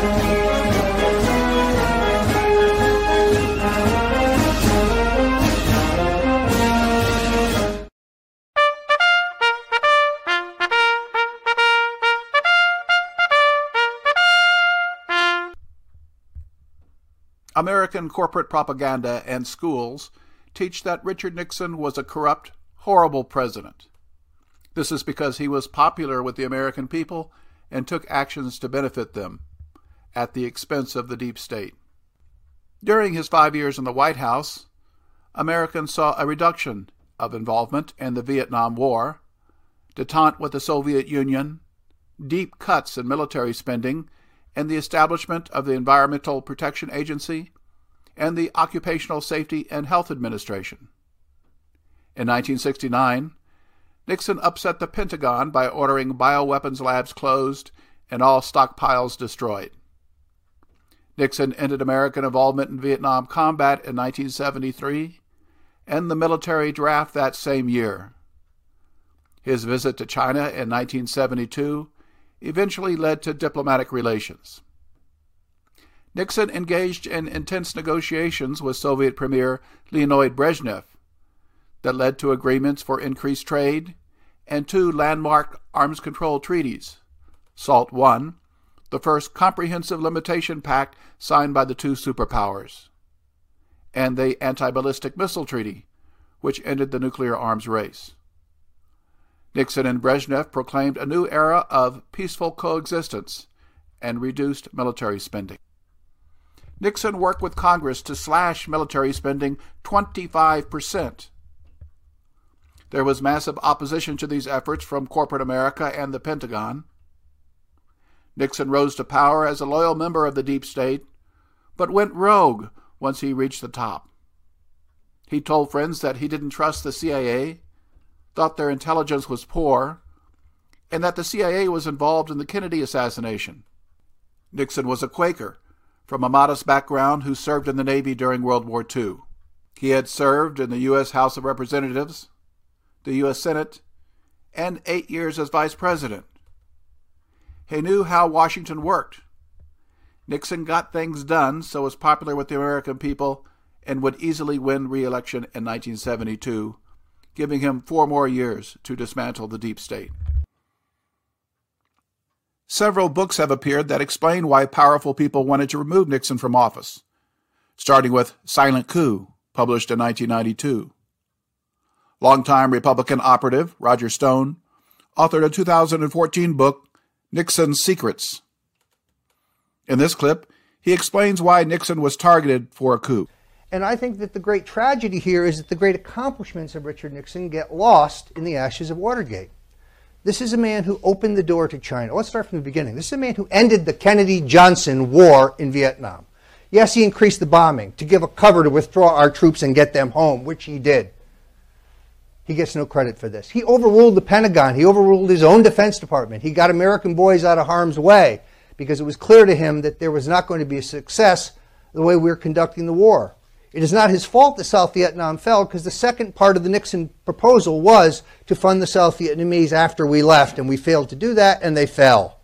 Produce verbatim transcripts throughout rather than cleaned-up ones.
American corporate propaganda and schools teach that Richard Nixon was a corrupt, horrible president. This is because he was popular with the American people and took actions to benefit them at the expense of the deep state. During his five years in the White House, Americans saw a reduction of involvement in the Vietnam War, détente with the Soviet Union, deep cuts in military spending, and the establishment of the Environmental Protection Agency and the Occupational Safety and Health Administration. In nineteen sixty-nine, Nixon upset the Pentagon by ordering bioweapons labs closed and all stockpiles destroyed. Nixon ended American involvement in Vietnam combat in nineteen seventy-three and the military draft that same year. His visit to China in nineteen seventy-two eventually led to diplomatic relations. Nixon engaged in intense negotiations with Soviet Premier Leonid Brezhnev that led to agreements for increased trade and two landmark arms control treaties, SALT I, the first comprehensive limitation pact signed by the two superpowers, and the Anti-Ballistic Missile Treaty, which ended the nuclear arms race. Nixon and Brezhnev proclaimed a new era of peaceful coexistence and reduced military spending. Nixon worked with Congress to slash military spending twenty-five percent. There was massive opposition to these efforts from corporate America and the Pentagon. Nixon rose to power as a loyal member of the deep state, but went rogue once he reached the top. He told friends that he didn't trust the C I A, thought their intelligence was poor, and that the C I A was involved in the Kennedy assassination. Nixon was a Quaker from a modest background who served in the Navy during World War Two. He had served in the U S House of Representatives, the U S Senate, and eight years as vice president. He knew how Washington worked. Nixon got things done, so was popular with the American people, and would easily win re-election in nineteen seventy-two, giving him four more years to dismantle the deep state. Several books have appeared that explain why powerful people wanted to remove Nixon from office, starting with Silent Coup, published in nineteen ninety-two. Longtime Republican operative Roger Stone authored a two thousand fourteen book, Nixon's Secrets. In this clip, he explains why Nixon was targeted for a coup. And I think that the great tragedy here is that the great accomplishments of Richard Nixon get lost in the ashes of Watergate. This is a man who opened the door to China. Let's start from the beginning. This is a man who ended the Kennedy-Johnson war in Vietnam. Yes, he increased the bombing to give a cover to withdraw our troops and get them home, which he did. He gets no credit for this. He overruled the Pentagon. He overruled his own Defense Department. He got American boys out of harm's way because it was clear to him that there was not going to be a success the way we were conducting the war. It is not his fault that South Vietnam fell, because the second part of the Nixon proposal was to fund the South Vietnamese after we left, and we failed to do that, and they fell.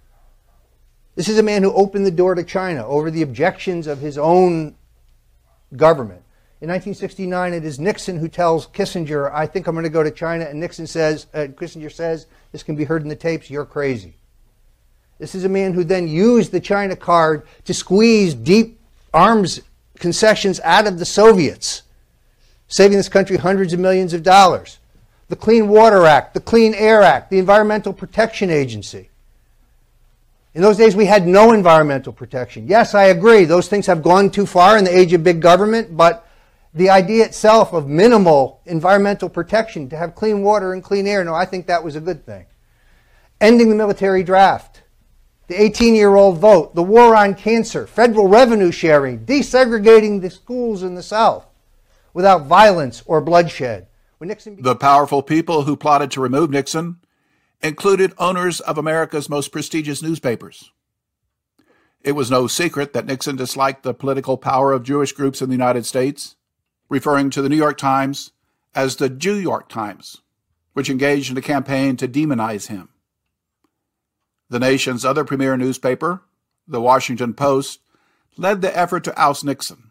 This is a man who opened the door to China over the objections of his own government. In nineteen sixty-nine, it is Nixon who tells Kissinger, I think I'm going to go to China, and Nixon says, uh, Kissinger says, this can be heard in the tapes, you're crazy. This is a man who then used the China card to squeeze deep arms concessions out of the Soviets, saving this country hundreds of millions of dollars. The Clean Water Act, the Clean Air Act, the Environmental Protection Agency. In those days, we had no environmental protection. Yes, I agree, those things have gone too far in the age of big government, but the idea itself of minimal environmental protection, to have clean water and clean air, no, I think that was a good thing. Ending the military draft, the eighteen-year-old vote, the war on cancer, federal revenue sharing, desegregating the schools in the South without violence or bloodshed. When Nixon the powerful people who plotted to remove Nixon included owners of America's most prestigious newspapers. It was no secret that Nixon disliked the political power of Jewish groups in the United States, referring to the New York Times as the Jew York Times, which engaged in a campaign to demonize him. The nation's other premier newspaper, the Washington Post, led the effort to oust Nixon.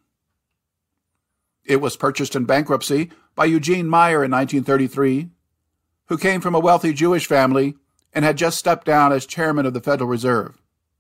It was purchased in bankruptcy by Eugene Meyer in nineteen thirty-three, who came from a wealthy Jewish family and had just stepped down as chairman of the Federal Reserve.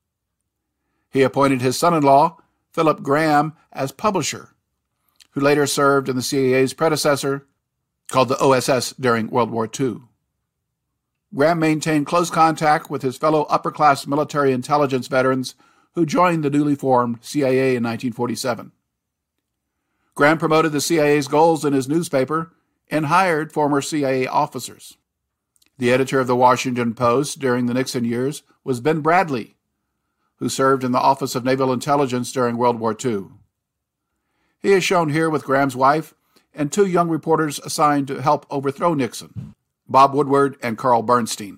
He appointed his son-in-law, Philip Graham, as publisher, who later served in the C I A's predecessor, called the O S S during World War Two. Graham maintained close contact with his fellow upper-class military intelligence veterans who joined the newly formed C I A in nineteen forty-seven. Graham promoted the C I A's goals in his newspaper and hired former C I A officers. The editor of the Washington Post during the Nixon years was Ben Bradley, who served in the Office of Naval Intelligence during World War Two. He is shown here with Graham's wife and two young reporters assigned to help overthrow Nixon, Bob Woodward and Carl Bernstein.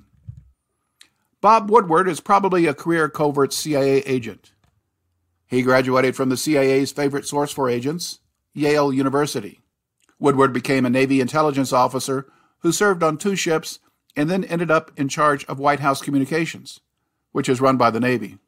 Bob Woodward is probably a career covert C I A agent. He graduated from the C I A's favorite source for agents, Yale University. Woodward became a Navy intelligence officer who served on two ships and then ended up in charge of White House communications, which is run by the Navy.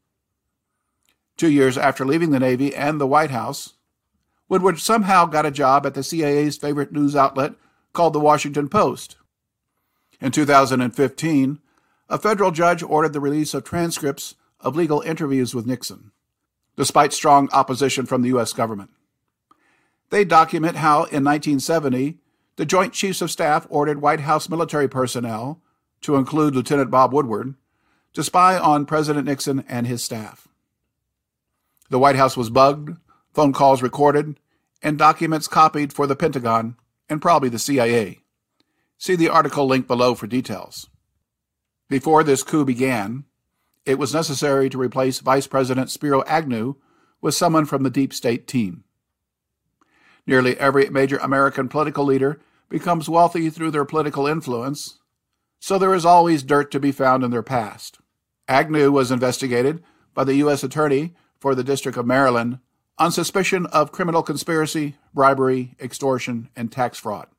Two years after leaving the Navy and the White House, Woodward somehow got a job at the C I A's favorite news outlet called the Washington Post. In two thousand fifteen, a federal judge ordered the release of transcripts of legal interviews with Nixon, despite strong opposition from the U S government. They document how, in nineteen seventy, the Joint Chiefs of Staff ordered White House military personnel, to include Lieutenant Bob Woodward, to spy on President Nixon and his staff. The White House was bugged, phone calls recorded, and documents copied for the Pentagon and probably the C I A. See the article linked below for details. Before this coup began, it was necessary to replace Vice President Spiro Agnew with someone from the deep state team. Nearly every major American political leader becomes wealthy through their political influence, so there is always dirt to be found in their past. Agnew was investigated by the U S Attorney for the District of Maryland on suspicion of criminal conspiracy, bribery, extortion, and tax fraud.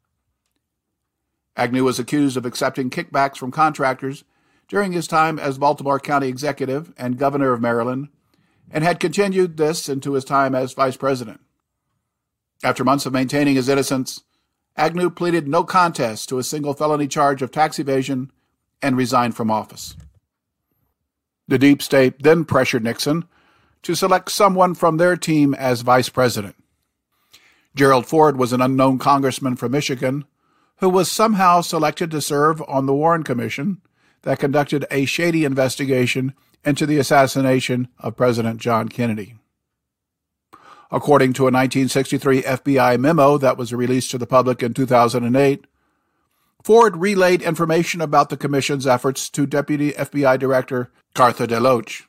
Agnew was accused of accepting kickbacks from contractors during his time as Baltimore County Executive and Governor of Maryland, and had continued this into his time as Vice President. After months of maintaining his innocence, Agnew pleaded no contest to a single felony charge of tax evasion and resigned from office. The deep state then pressured Nixon to select someone from their team as vice president. Gerald Ford was an unknown congressman from Michigan who was somehow selected to serve on the Warren Commission that conducted a shady investigation into the assassination of President John Kennedy. According to a nineteen sixty-three F B I memo that was released to the public in two thousand eight, Ford relayed information about the commission's efforts to Deputy F B I Director Cartha DeLoach.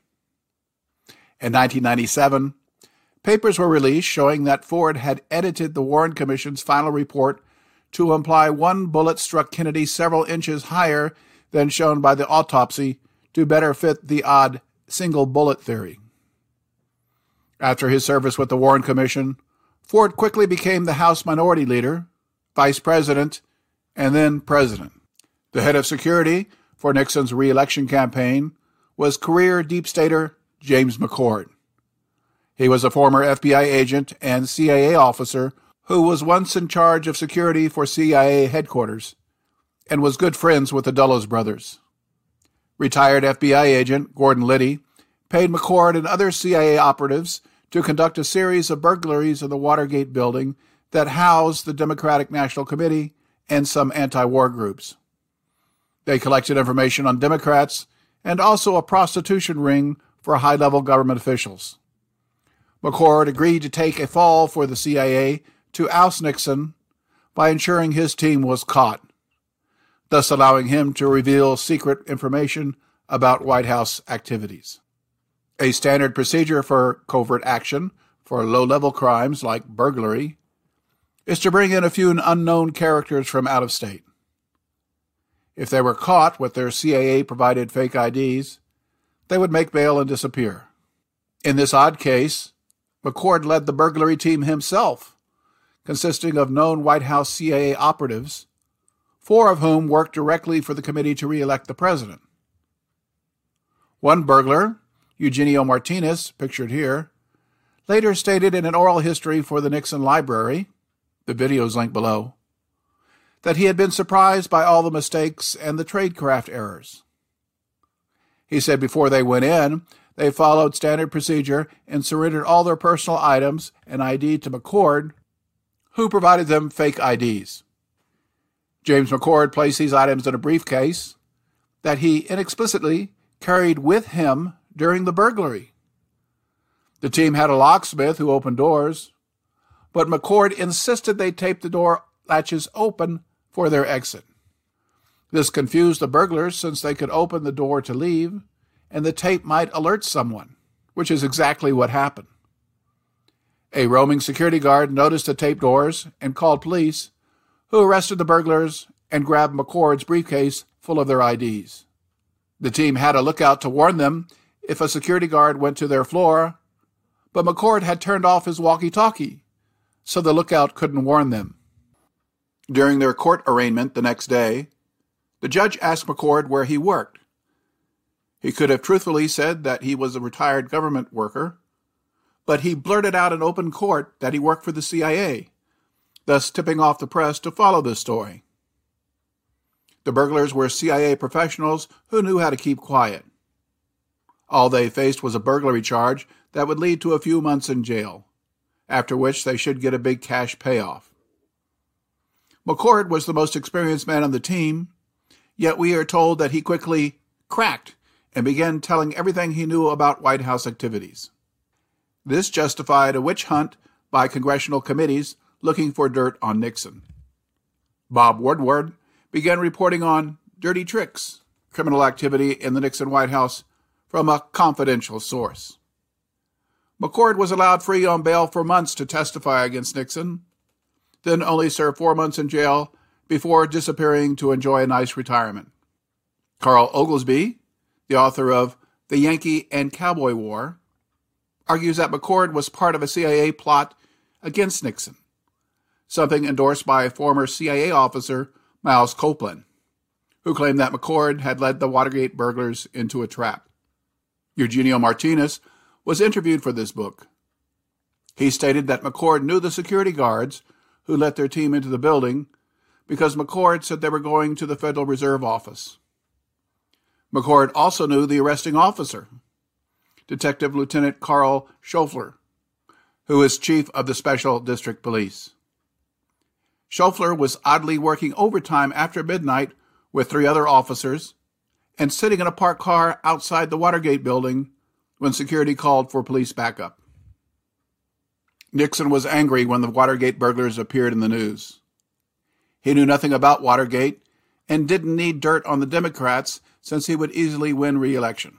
In nineteen ninety-seven, papers were released showing that Ford had edited the Warren Commission's final report to imply one bullet struck Kennedy several inches higher than shown by the autopsy to better fit the odd single bullet theory. After his service with the Warren Commission, Ford quickly became the House Minority Leader, Vice President, and then President. The head of security for Nixon's re-election campaign was career deep stater James McCord. He was a former F B I agent and C I A officer who was once in charge of security for C I A headquarters and was good friends with the Dulles brothers. Retired F B I agent Gordon Liddy paid McCord and other C I A operatives to conduct a series of burglaries of the Watergate building that housed the Democratic National Committee and some anti-war groups. They collected information on Democrats and also a prostitution ring for high-level government officials. McCord agreed to take a fall for the C I A to oust Nixon by ensuring his team was caught, thus allowing him to reveal secret information about White House activities. A standard procedure for covert action for low-level crimes like burglary is to bring in a few unknown characters from out of state. If they were caught with their C I A-provided fake I Ds, they would make bail and disappear. In this odd case, McCord led the burglary team himself, consisting of known White House C I A operatives, four of whom worked directly for the committee to re-elect the president. One burglar Eugenio Martinez, pictured here, later stated in an oral history for the Nixon Library, the video's linked below, that he had been surprised by all the mistakes and the tradecraft errors. He said before they went in, they followed standard procedure and surrendered all their personal items and I D to McCord, who provided them fake I Ds. James McCord placed these items in a briefcase that he inexplicitly carried with him during the burglary. The team had a locksmith who opened doors, but McCord insisted they tape the door latches open for their exit. This confused the burglars since they could open the door to leave, and the tape might alert someone, which is exactly what happened. A roaming security guard noticed the taped doors and called police, who arrested the burglars and grabbed McCord's briefcase full of their I Ds. The team had a lookout to warn them if a security guard went to their floor, but McCord had turned off his walkie-talkie, so the lookout couldn't warn them. During their court arraignment the next day, the judge asked McCord where he worked. He could have truthfully said that he was a retired government worker, but he blurted out in open court that he worked for the C I A, thus tipping off the press to follow this story. The burglars were C I A professionals who knew how to keep quiet. All they faced was a burglary charge that would lead to a few months in jail, after which they should get a big cash payoff. McCord was the most experienced man on the team, yet we are told that he quickly cracked and began telling everything he knew about White House activities. This justified a witch hunt by congressional committees looking for dirt on Nixon. Bob Woodward began reporting on dirty tricks, criminal activity in the Nixon White House from a confidential source. McCord was allowed free on bail for months to testify against Nixon, then only served four months in jail before disappearing to enjoy a nice retirement. Carl Oglesby, the author of The Yankee and Cowboy War, argues that McCord was part of a C I A plot against Nixon, something endorsed by former C I A officer Miles Copeland, who claimed that McCord had led the Watergate burglars into a trap. Eugenio Martinez was interviewed for this book. He stated that McCord knew the security guards who let their team into the building because McCord said they were going to the Federal Reserve office. McCord also knew the arresting officer, Detective Lieutenant Carl Schoeffler, who is chief of the Special District Police. Schoeffler was oddly working overtime after midnight with three other officers and sitting in a parked car outside the Watergate building when security called for police backup. Nixon was angry when the Watergate burglars appeared in the news. He knew nothing about Watergate and didn't need dirt on the Democrats since he would easily win re-election.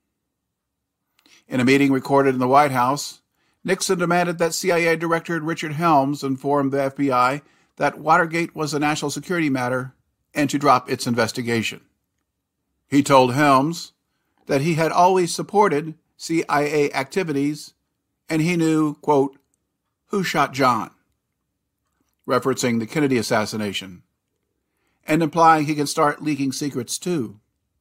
In a meeting recorded in the White House, Nixon demanded that C I A Director Richard Helms inform the F B I that Watergate was a national security matter and to drop its investigation. He told Helms that he had always supported C I A activities and he knew, quote, who shot John, referencing the Kennedy assassination, and implying he can start leaking secrets too.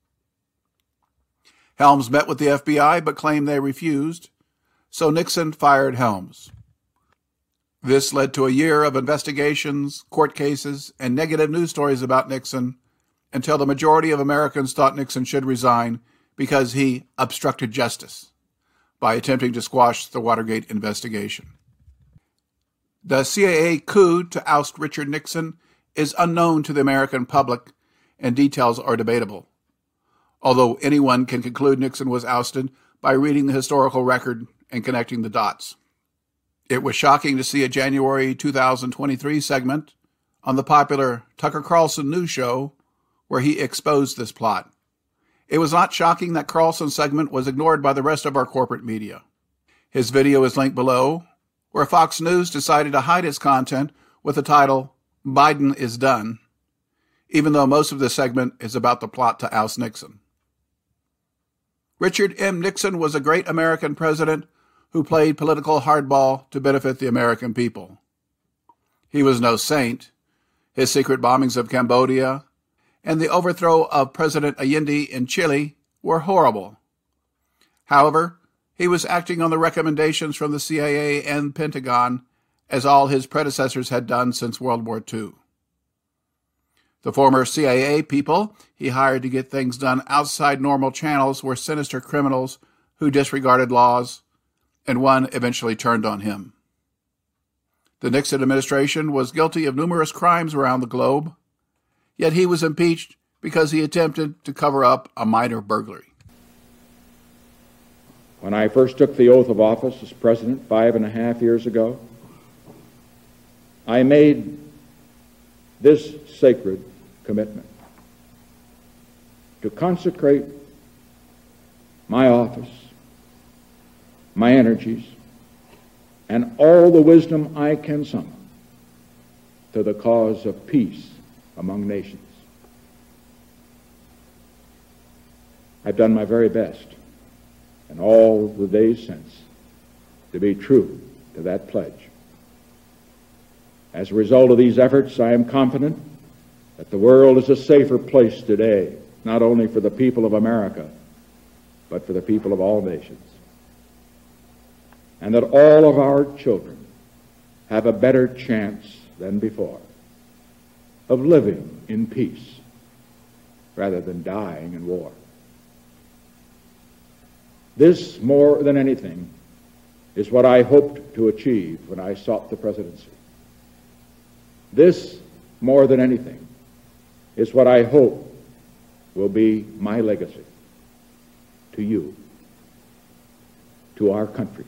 Helms met with the F B I but claimed they refused, so Nixon fired Helms. This led to a year of investigations, court cases, and negative news stories about Nixon until the majority of Americans thought Nixon should resign because he obstructed justice by attempting to squash the Watergate investigation. The C I A coup to oust Richard Nixon is unknown to the American public, and details are debatable, although anyone can conclude Nixon was ousted by reading the historical record and connecting the dots. It was shocking to see a January two thousand twenty-three segment on the popular Tucker Carlson news show where he exposed this plot. It was not shocking that Carlson's segment was ignored by the rest of our corporate media. His video is linked below, where Fox News decided to hide its content with the title, Biden is Done, even though most of this segment is about the plot to oust Nixon. Richard M. Nixon was a great American president who played political hardball to benefit the American people. He was no saint. His secret bombings of Cambodia and the overthrow of President Allende in Chile were horrible. However, he was acting on the recommendations from the C I A and Pentagon, as all his predecessors had done since World War Two. The former C I A people he hired to get things done outside normal channels were sinister criminals who disregarded laws, and one eventually turned on him. The Nixon administration was guilty of numerous crimes around the globe, yet he was impeached because he attempted to cover up a minor burglary. When I first took the oath of office as president five and a half years ago, I made this sacred commitment to consecrate my office, my energies, and all the wisdom I can summon to the cause of peace among nations. I've done my very best in all the days since to be true to that pledge. As a result of these efforts, I am confident that the world is a safer place today, not only for the people of America, but for the people of all nations. And that all of our children have a better chance than before of living in peace rather than dying in war. This, more than anything, is what I hoped to achieve when I sought the presidency. This, more than anything, is what I hope will be my legacy to you, to our country,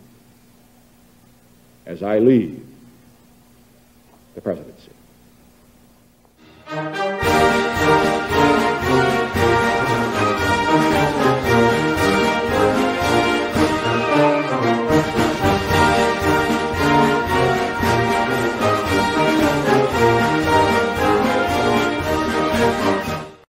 as I leave the presidency.